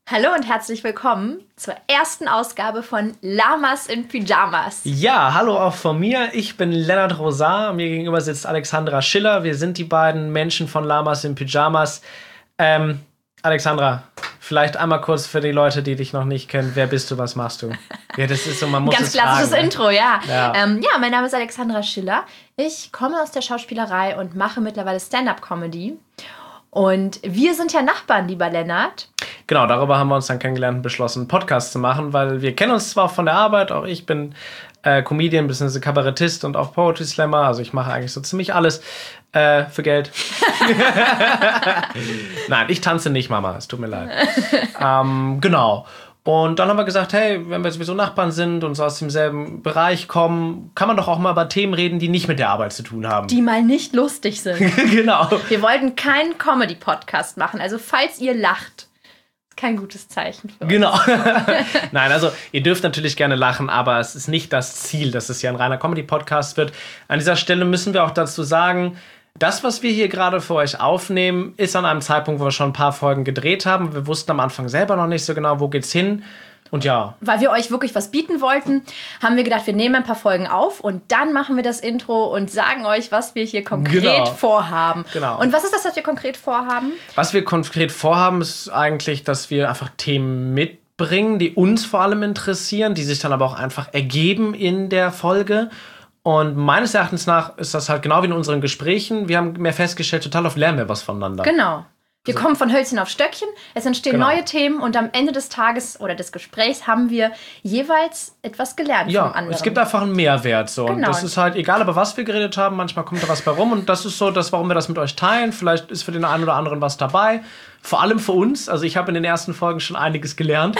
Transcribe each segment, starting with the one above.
Hallo und herzlich willkommen zur ersten Ausgabe von Lamas in Pyjamas. Ja, hallo auch von mir. Ich bin Lennart Rosar. Mir gegenüber sitzt Alexandra Schiller. Wir sind die beiden Menschen von Lamas in Pyjamas. Alexandra, vielleicht einmal kurz für die Leute, die dich noch nicht kennen. Wer bist du, was machst du? Ja, das ist so, man muss Ganz es klassisches fragen, Intro, ja. Ja. Mein Name ist Alexandra Schiller. Ich komme aus der Schauspielerei und mache mittlerweile Stand-Up-Comedy. Und wir sind ja Nachbarn, lieber Lennart. Genau, darüber haben wir uns dann kennengelernt und beschlossen, einen Podcast zu machen, weil wir kennen uns zwar von der Arbeit, auch ich bin Comedian bzw. Kabarettist und auch Poetry Slammer, also ich mache eigentlich so ziemlich alles für Geld. Nein, ich tanze nicht, Mama, es tut mir leid. Genau. Und dann haben wir gesagt, hey, wenn wir sowieso Nachbarn sind und so aus demselben Bereich kommen, kann man doch auch mal über Themen reden, die nicht mit der Arbeit zu tun haben. Die mal nicht lustig sind. Genau. Wir wollten keinen Comedy-Podcast machen, also falls ihr lacht, kein gutes Zeichen für uns. Genau. Nein, also ihr dürft natürlich gerne lachen, aber es ist nicht das Ziel, dass es ja ein reiner Comedy-Podcast wird. An dieser Stelle müssen wir auch dazu sagen, das, was wir hier gerade für euch aufnehmen, ist an einem Zeitpunkt, wo wir schon ein paar Folgen gedreht haben. Wir wussten am Anfang selber noch nicht so genau, wo geht's hin. Und ja. Weil wir euch wirklich was bieten wollten, haben wir gedacht, wir nehmen ein paar Folgen auf und dann machen wir das Intro und sagen euch, was wir hier konkret vorhaben. Genau. Und was ist das, was wir konkret vorhaben? Was wir konkret vorhaben, ist eigentlich, dass wir einfach Themen mitbringen, die uns vor allem interessieren, die sich dann aber auch einfach ergeben in der Folge. Und meines Erachtens nach ist das halt genau wie in unseren Gesprächen. Wir haben mehr festgestellt, total oft lernen wir was voneinander. Genau. Wir kommen von Hölzchen auf Stöckchen, es entstehen neue Themen und am Ende des Tages oder des Gesprächs haben wir jeweils etwas gelernt vom anderen. Ja, es gibt einfach einen Mehrwert. So. Genau. Und das ist halt, egal über was wir geredet haben, manchmal kommt da was bei rum. Und das ist so, warum wir das mit euch teilen. Vielleicht ist für den einen oder anderen was dabei. Vor allem für uns. Also ich habe in den ersten Folgen schon einiges gelernt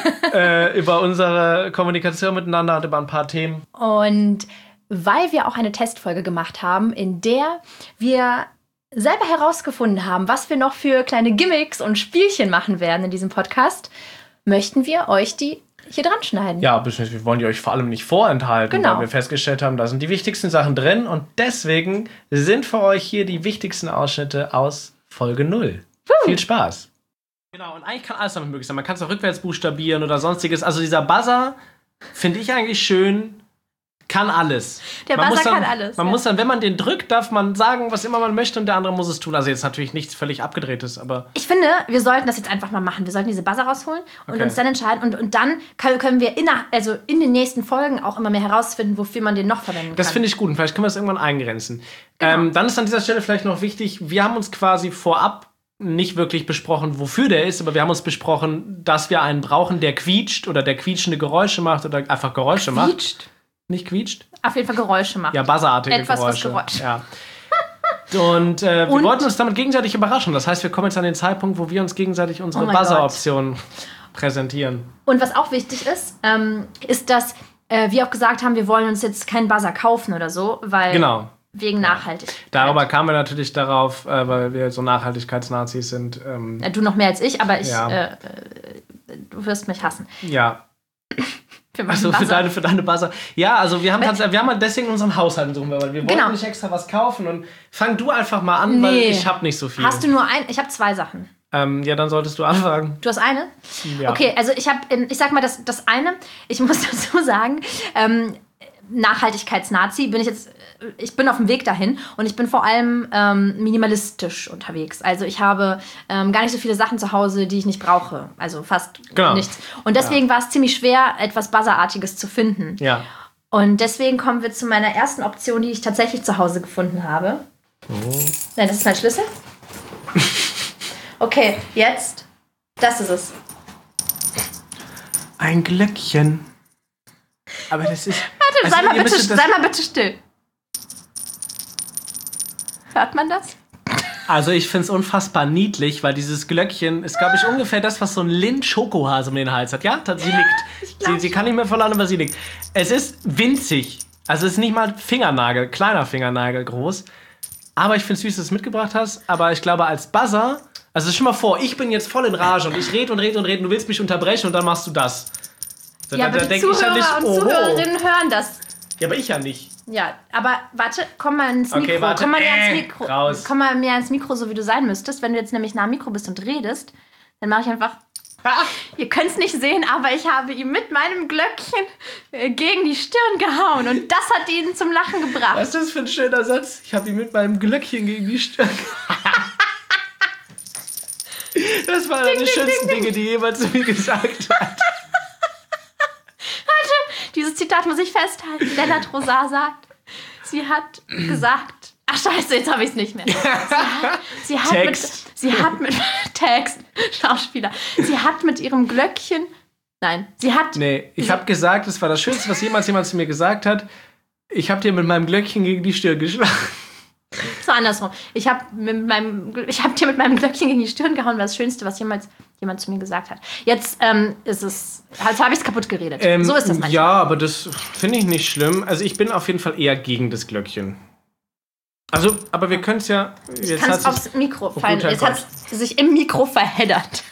über unsere Kommunikation miteinander und über ein paar Themen. Und weil wir auch eine Testfolge gemacht haben, in der wir selber herausgefunden haben, was wir noch für kleine Gimmicks und Spielchen machen werden in diesem Podcast, möchten wir euch die hier dran schneiden. Ja, wir wollen die euch vor allem nicht vorenthalten, genau. Weil wir festgestellt haben, da sind die wichtigsten Sachen drin und deswegen sind für euch hier die wichtigsten Ausschnitte aus Folge 0. Viel Spaß! Genau, und eigentlich kann alles damit möglich sein. Man kann es auch rückwärts buchstabieren oder sonstiges. Also dieser Buzzer finde ich eigentlich schön. Kann alles. Der Buzzer kann alles. Man muss dann, wenn man den drückt, darf man sagen, was immer man möchte und der andere muss es tun. Also jetzt natürlich nichts völlig Abgedrehtes, aber... Ich finde, wir sollten das jetzt einfach mal machen. Wir sollten diese Buzzer rausholen und uns dann entscheiden. Und dann können wir in den nächsten Folgen auch immer mehr herausfinden, wofür man den noch verwenden kann. Das finde ich gut und vielleicht können wir das irgendwann eingrenzen. Genau. Dann ist an dieser Stelle vielleicht noch wichtig, wir haben uns quasi vorab nicht wirklich besprochen, wofür der ist, aber wir haben uns besprochen, dass wir einen brauchen, der quietscht oder der quietschende Geräusche macht oder einfach Geräusche macht. Nicht quietscht? Auf jeden Fall Geräusche macht. Ja, buzzerartige Etwas, Geräusche. was Geräusche. Ja. Und wir wollten uns damit gegenseitig überraschen. Das heißt, wir kommen jetzt an den Zeitpunkt, wo wir uns gegenseitig unsere Buzzer-Optionen präsentieren. Und was auch wichtig ist, ist, dass wir auch gesagt haben, wir wollen uns jetzt keinen Buzzer kaufen oder so, weil wegen Nachhaltigkeit. Darüber kamen wir natürlich darauf, weil wir so Nachhaltigkeitsnazis sind. Du noch mehr als ich, aber du wirst mich hassen. Ja. Also für deine Buzzer. Ja, also wir haben halt deswegen unseren Haushalt suchen, weil wir wollten nicht extra was kaufen und fang du einfach mal an, weil ich habe nicht so viel. Hast du nur ein? Ich habe 2 Sachen. Ja, dann solltest du anfangen. Du hast eine? Ja. Okay, also ich sag mal, das eine, ich muss dazu sagen, Nachhaltigkeitsnazi ich bin auf dem Weg dahin und ich bin vor allem minimalistisch unterwegs. Also ich habe gar nicht so viele Sachen zu Hause, die ich nicht brauche. Also fast nichts. Und deswegen war es ziemlich schwer, etwas Buzzerartiges zu finden. Ja. Und deswegen kommen wir zu meiner ersten Option, die ich tatsächlich zu Hause gefunden habe. Nein, das ist mein Schlüssel. Okay, jetzt. Das ist es. Ein Glöckchen. Aber das ist... Warte, sei mal bitte still. Hört man das? Also ich finde es unfassbar niedlich, weil dieses Glöckchen ist, glaube ich, ungefähr das, was so ein Lind-Schokohase um den Hals hat. Ja, sie liegt. Sie kann nicht mehr verlassen, aber sie liegt. Es ist winzig. Also es ist nicht mal kleiner Fingernagel groß. Aber ich finde es süß, dass du es mitgebracht hast. Aber ich glaube, als Buzzer... Also stell mal vor, ich bin jetzt voll in Rage und ich rede und du willst mich unterbrechen und dann machst du das. Ja, aber die Zuhörer und Zuhörerinnen hören das. Ja, aber ich ja nicht. Ja, aber warte, komm mal ins Mikro. Okay, warte. Komm mal näher ins Mikro. Raus. Komm mal mehr ins Mikro, so wie du sein müsstest. Wenn du jetzt nämlich nah am Mikro bist und redest, dann mache ich einfach... Ihr könnt es nicht sehen, aber ich habe ihm mit meinem Glöckchen gegen die Stirn gehauen. Und das hat ihn zum Lachen gebracht. Was ist das für ein schöner Satz? Ich habe ihm mit meinem Glöckchen gegen die Stirn gehauen. Das war eine der schönsten Dinge, die jemand zu mir gesagt hat. Dieses Zitat muss ich festhalten. Lennart Rosar sagt, sie hat gesagt... Ach scheiße, jetzt habe ich es nicht mehr. Sie hat mit Text, Schauspieler. Sie hat mit ihrem Glöckchen... Nein, sie hat... Nee, ich habe gesagt, das war das Schönste, was jemals jemand zu mir gesagt hat. Ich habe dir mit meinem Glöckchen gegen die Stirn geschlagen. So andersrum. Ich habe dir mit meinem Glöckchen gegen die Stirn gehauen, war das Schönste, was jemals jemand zu mir gesagt hat. Jetzt ist es... Also habe ich es kaputt geredet. So ist das manchmal. Ja, aber das finde ich nicht schlimm. Also ich bin auf jeden Fall eher gegen das Glöckchen. Also, aber wir können es ja... Ich kann es aufs Mikro fallen. Jetzt hat es sich im Mikro verheddert.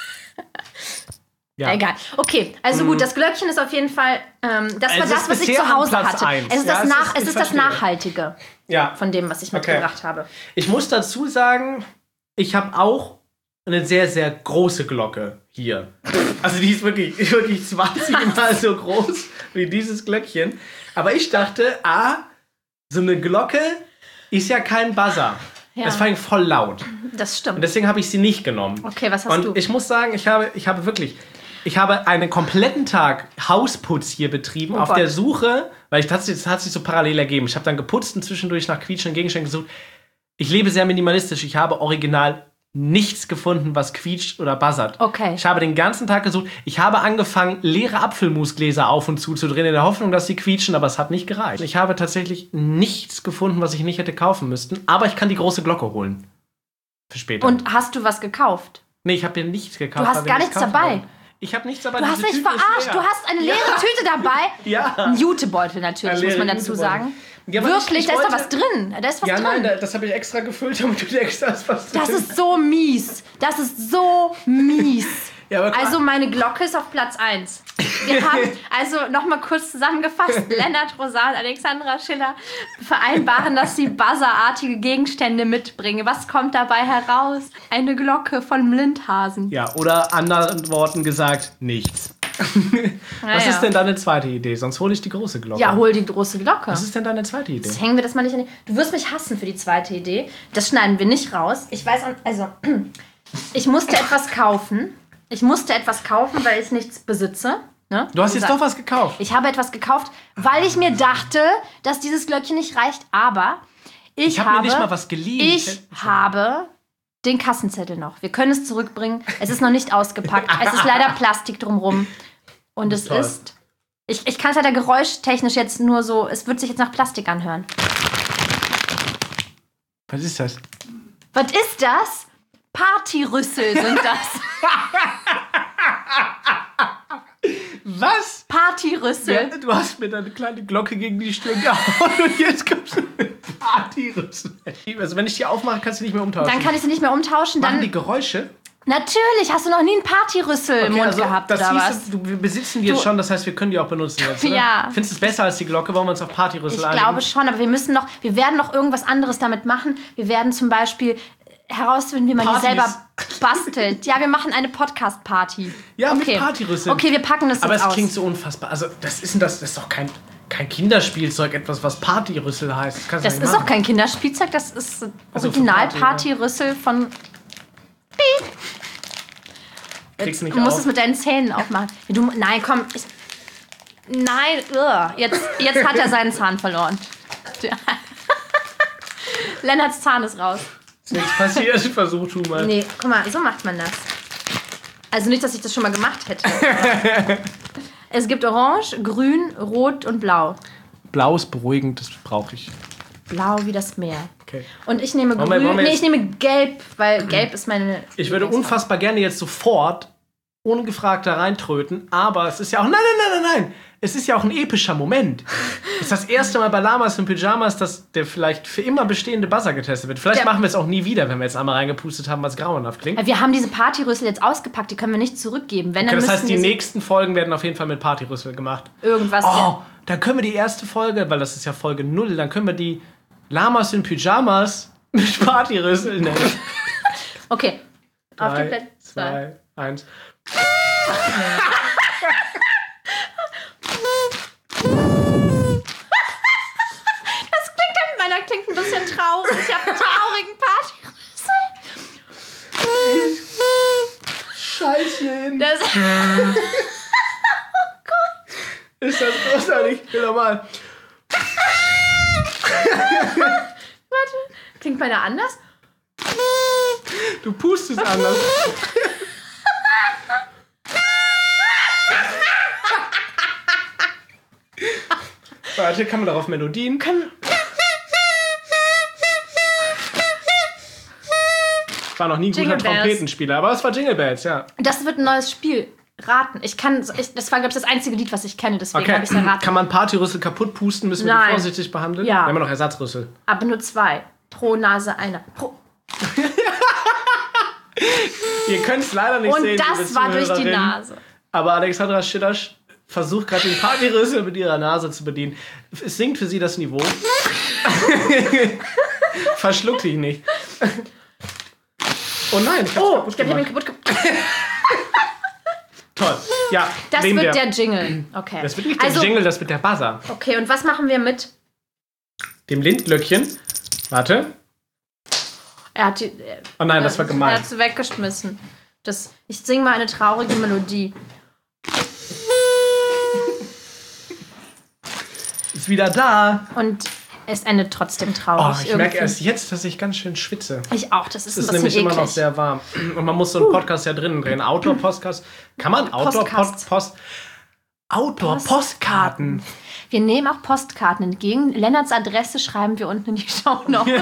Ja. Egal. Okay, also gut, das Glöckchen ist auf jeden Fall... das war das, was ich zu Hause hatte. Es ist, es ist das Nachhaltige von dem, was ich mitgebracht habe. Ich muss dazu sagen, ich habe auch eine sehr, sehr große Glocke hier. Also die ist wirklich 20 Mal so groß wie dieses Glöckchen. Aber ich dachte, so eine Glocke ist ja kein Buzzer. Ja. Das fand ich voll laut. Das stimmt. Und deswegen habe ich sie nicht genommen. Okay, was hast du? Und ich muss sagen, ich habe einen kompletten Tag Hausputz hier betrieben, auf der Suche, weil das hat sich so parallel ergeben. Ich habe dann geputzt und zwischendurch nach quietschenden Gegenständen gesucht. Ich lebe sehr minimalistisch. Ich habe original nichts gefunden, was quietscht oder buzzert. Okay. Ich habe den ganzen Tag gesucht. Ich habe angefangen, leere Apfelmusgläser auf und zu drehen, in der Hoffnung, dass sie quietschen, aber es hat nicht gereicht. Ich habe tatsächlich nichts gefunden, was ich nicht hätte kaufen müssen, aber ich kann die große Glocke holen. Für später. Und hast du was gekauft? Nee, ich habe dir nichts gekauft. Du hast gar nichts dabei. Ich habe nichts dabei. Du hast mich verarscht. Du hast eine leere Tüte dabei. Ja. Ein Jutebeutel natürlich, muss man dazu sagen. Ja, wirklich, da ist doch was drin. Da ist was drin. Nein, das habe ich extra gefüllt, damit du denkst, da ist was drin. Das ist so mies. Das ist so mies. Ja, also meine Glocke ist auf Platz 1. Wir haben, also nochmal kurz zusammengefasst, Lennart Rosar und Alexandra Schiller vereinbaren, dass sie buzzerartige Gegenstände mitbringen. Was kommt dabei heraus? Eine Glocke von Lindhasen. Ja, oder anderen Worten gesagt, nichts. Was ist denn deine zweite Idee? Sonst hole ich die große Glocke. Ja, hol die große Glocke. Was ist denn deine zweite Idee? Jetzt hängen wir das mal nicht an. Du wirst mich hassen für die zweite Idee. Das schneiden wir nicht raus. Ich weiß, also ich musste etwas kaufen. Weil ich nichts besitze. Ne? Du hast jetzt doch was gekauft. Ich habe etwas gekauft, weil ich mir dachte, dass dieses Glöckchen nicht reicht. Aber ich habe mir nicht mal was geliehen. Ich habe den Kassenzettel noch. Wir können es zurückbringen. Es ist noch nicht ausgepackt. Es ist leider Plastik drumrum. Und es ist... Ich kann es leider geräuschtechnisch jetzt nur so... Es wird sich jetzt nach Plastik anhören. Was ist das? Was ist das? Partyrüssel sind das. Was? Partyrüssel. Ja, du hast mir deine kleine Glocke gegen die Stirn gehauen und jetzt kommst du mit Partyrüssel. Also wenn ich die aufmache, kannst du nicht mehr umtauschen. Dann kann ich sie nicht mehr umtauschen. Machen die Geräusche? Natürlich. Hast du noch nie einen Partyrüssel im Mund gehabt, oder was? Wir besitzen die jetzt schon, das heißt, wir können die auch benutzen jetzt, oder? Ja. Findest du es besser als die Glocke? Wollen wir uns auf Partyrüssel einigen? Ich glaube schon, aber wir werden noch irgendwas anderes damit machen. Wir werden zum Beispiel herausfinden, wie man die selber bastelt. Ja, wir machen eine Podcast-Party. Ja, okay. Mit Partyrüssel. Okay, wir packen das jetzt aus. Aber es klingt so unfassbar. Also, das ist doch kein Kinderspielzeug, etwas, was Partyrüssel heißt. Das ist auch kein Kinderspielzeug, das ist Original-Partyrüssel von... Piep. Kriegst du nicht Du musst es mit deinen Zähnen aufmachen. Nein, komm. Jetzt hat er seinen Zahn verloren. Lennarts Zahn ist raus. Ist nichts passiert, versuch tu mal. Nee, guck mal, so macht man das. Also nicht, dass ich das schon mal gemacht hätte. Es gibt Orange, Grün, Rot und Blau. Blau ist beruhigend, das brauche ich. Blau wie das Meer. Okay. Und ich nehme Grün. Ich nehme Gelb, weil Gelb ist meine... Ich würde unfassbar gerne jetzt sofort ungefragt da reintröten, aber es ist ja auch... Nein! Es ist ja auch ein epischer Moment. Es ist das erste Mal bei Lamas in Pyjamas, dass der vielleicht für immer bestehende Buzzer getestet wird. Vielleicht machen wir es auch nie wieder, wenn wir jetzt einmal reingepustet haben, was grauenhaft klingt. Wir haben diese Partyrüssel jetzt ausgepackt, die können wir nicht zurückgeben. Wenn, dann das heißt, die nächsten Folgen werden auf jeden Fall mit Partyrüssel gemacht. Irgendwas. Dann können wir die erste Folge, weil das ist ja Folge 0, dann können wir die Lamas in Pyjamas mit Partyrüssel nennen. Okay. 3, 2, 1. Klingt ein bisschen traurig. Ich habe einen traurigen Partyrüssel. Scheißchen. Das Oh Gott. Ist das großartig? Ich will nochmal. Warte. Klingt meiner anders? Du pustest anders. Warte, kann man darauf Melodien? Ich war noch nie ein guter Trompetenspieler, aber es war Jingle Bells, ja. Das wird ein neues Spiel. Raten. Das war, glaube ich, das einzige Lied, was ich kenne, deswegen habe ich es erraten. Kann man Partyrüssel kaputt pusten? Müssen wir die vorsichtig behandeln? Ja. Wir haben noch Ersatzrüssel. Aber nur 2. Pro Nase einer. Ihr könnt es leider nicht sehen. Und das war durch die Nase. Aber Alexandra Schillasch versucht gerade den Partyrüssel mit ihrer Nase zu bedienen. Es sinkt für sie das Niveau. Verschluck dich nicht. Oh nein, ich habe ihn kaputt gemacht. Toll. Ja, das wird der Jingle. Okay. Das wird nicht der Jingle, das wird der Buzzer. Okay, und was machen wir mit dem Lindglöckchen? Warte. Er hat oh nein, das war gemein. Er hat sie weggeschmissen. Ich singe mal eine traurige Melodie. Ist wieder da. Und es endet trotzdem traurig. Oh, ich merke erst jetzt, dass ich ganz schön schwitze. Ich auch, das ist ein bisschen nämlich eklig. Immer noch sehr warm. Und man muss so einen Podcast ja drinnen drehen. Outdoor-Podcast. Kann man Outdoor-Postkarten? Wir nehmen auch Postkarten entgegen. Lennarts Adresse schreiben wir unten in die Shownotes.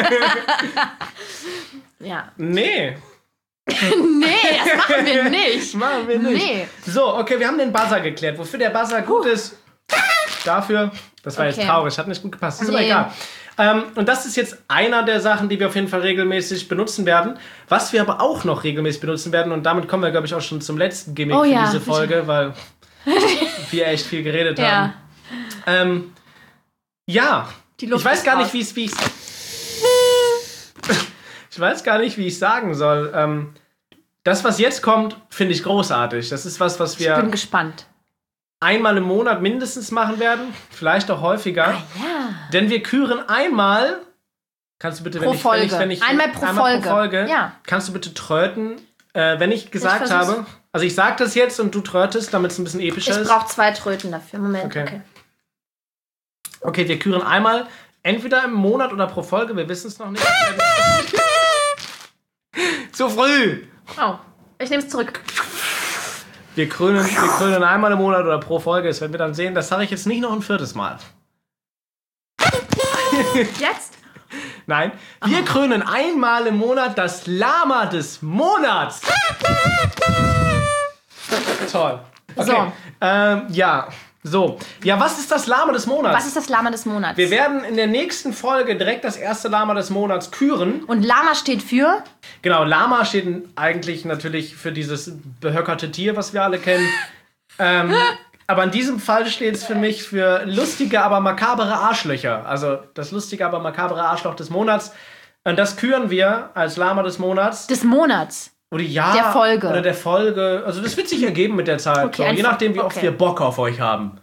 Ja. Nee, das machen wir nicht. Nee. So, okay, wir haben den Buzzer geklärt. Wofür der Buzzer gut ist, dafür, das war jetzt traurig, hat nicht gut gepasst. Ist aber egal. Und das ist jetzt einer der Sachen, die wir auf jeden Fall regelmäßig benutzen werden. Was wir aber auch noch regelmäßig benutzen werden, und damit kommen wir, glaube ich, auch schon zum letzten Gimmick für diese Folge, weil wir echt viel geredet haben. Ich weiß gar nicht, wie ich weiß gar nicht, wie ich sagen soll. Das, was jetzt kommt, finde ich großartig. Das ist was wir... Ich bin gespannt. Einmal im Monat mindestens machen werden. Vielleicht auch häufiger. Ah, ja. Denn wir küren einmal... Kannst du bitte, einmal pro Folge. Ja. Kannst du bitte tröten, wenn ich gesagt habe... Also ich sage das jetzt und du trötest, damit es ein bisschen epischer ist. Ich brauche 2 Tröten dafür. Moment, Okay, wir küren einmal, entweder im Monat oder pro Folge, wir wissen es noch nicht. Zu früh! Oh, ich nehme es zurück. Wir krönen einmal im Monat oder pro Folge, das werden wir dann sehen. Das sage ich jetzt nicht noch ein 4. Mal. Jetzt? Nein, wir krönen einmal im Monat das Lama des Monats. Toll. Okay. So. Ja, was ist das Lama des Monats? Was ist das Lama des Monats? Wir werden in der nächsten Folge direkt das erste Lama des Monats küren. Und Lama steht für? Genau, Lama steht eigentlich natürlich für dieses behöckerte Tier, was wir alle kennen. Aber in diesem Fall steht es für mich für lustige, aber makabere Arschlöcher. Also das lustige, aber makabere Arschloch des Monats. Und das küren wir als Lama des Monats. Des Monats? Oder der Folge. Oder der Folge. Also das wird sich ergeben mit der Zeit. Okay, so. Je nachdem, wie oft wir Bock auf euch haben.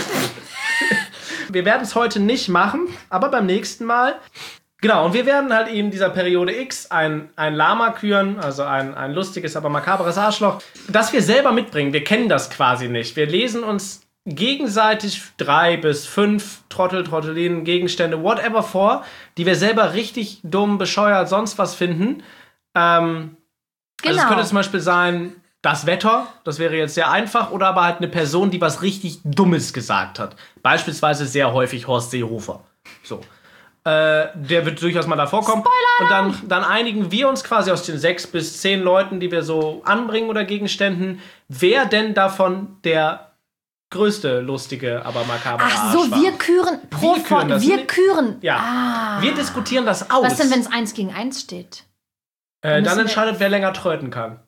Wir werden es heute nicht machen, aber beim nächsten Mal. Genau, und wir werden halt in dieser Periode X ein Lama küren, also ein lustiges, aber makaberes Arschloch, das wir selber mitbringen. Wir kennen das quasi nicht. Wir lesen uns gegenseitig 3 bis 5 Trottelinen, Gegenstände, whatever vor, die wir selber richtig dumm, bescheuert, sonst was finden. Also es könnte zum Beispiel sein, das Wetter, das wäre jetzt sehr einfach, oder aber halt eine Person, die was richtig Dummes gesagt hat. Beispielsweise sehr häufig Horst Seehofer. So. Der wird durchaus mal da vorkommen. Spoiler! Und dann einigen wir uns quasi aus den 6 bis 10 Leuten, die wir so anbringen oder Gegenständen, wer denn davon der größte, lustige, aber makabre Arsch war. Wir küren pro Folge. Wir küren. Ja. Wir diskutieren das aus. Was denn, wenn es 1 gegen 1 steht? Dann entscheidet, wer länger tröten kann.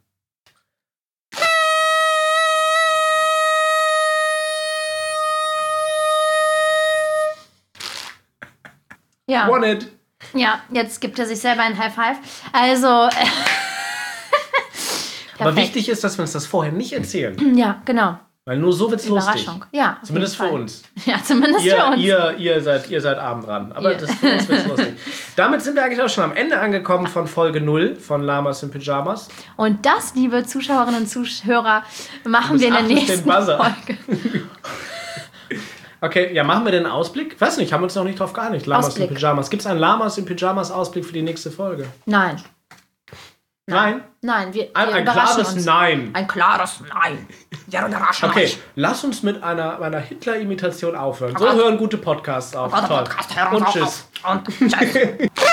Ja. Won it. Ja, jetzt gibt er sich selber ein High Five. Also, Aber wichtig ist, dass wir uns das vorher nicht erzählen. Ja, genau. Weil nur so wird es lustig. Ja, zumindest für uns. Ja, zumindest für uns. Ihr seid abend dran. Aber das für uns wird lustig. Damit sind wir eigentlich auch schon am Ende angekommen von Folge 0 von Lamas in Pyjamas. Und das, liebe Zuschauerinnen und Zuhörer, machen wir in der nächsten Folge. Okay, ja, machen wir den Ausblick? Weiß nicht, haben wir uns noch nicht drauf geeinigt. Lamas in Pyjamas. Gibt es einen Lamas in Pyjamas Ausblick für die nächste Folge? Nein. Nein? Nein, wir ein klares uns. Nein. Ein klares Nein. Ja, okay, lass uns mit einer Hitler-Imitation aufhören. So hören gute Podcasts auf. Toll. Und tschüss. Und tschüss.